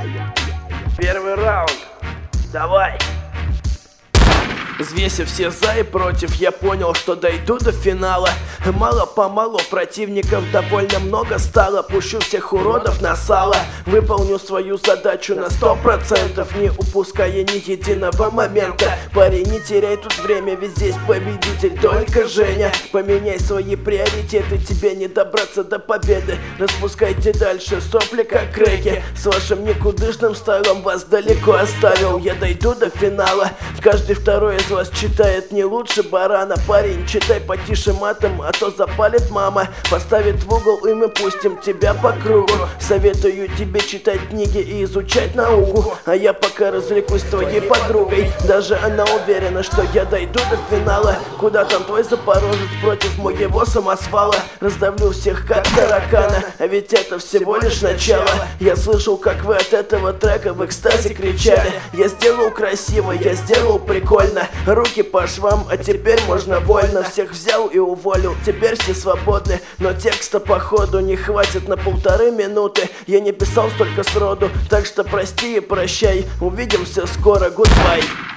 Первый раунд. Давай. Взвесив все за и против, я понял, что дойду до финала. Мало-помалу противников довольно много стало. Пущу всех уродов на сало. Выполню свою задачу на 100%, не упуская ни единого момента. Парень, не теряй тут время, ведь здесь победитель только Женя. Поменяй свои приоритеты, тебе не добраться до победы. Распускайте дальше сопли, как креки. С вашим никудышным стайлом вас далеко оставил. Я дойду до финала. Каждый второй из вас читает не лучше барана. Парень, читай потише матом, а то запалит мама. Поставит в угол, и мы пустим тебя по кругу. Советую тебе читать книги и изучать науку. А я пока развлекусь с твоей подругой. Даже она уверена, что я дойду до финала. Куда там твой запорожец против моего самосвала? Раздавлю всех как таракана, а ведь это всего лишь начало. Я слышал, как вы от этого трека в экстазе кричали. Я сделал красиво, я сделал прикольно. Руки по швам, а теперь можно вольно. Всех взял и уволил, теперь все свободны. Но текста походу не хватит на 1,5 минуты. Я не писал столько сроду, так что прости и прощай. Увидимся скоро, гудбай.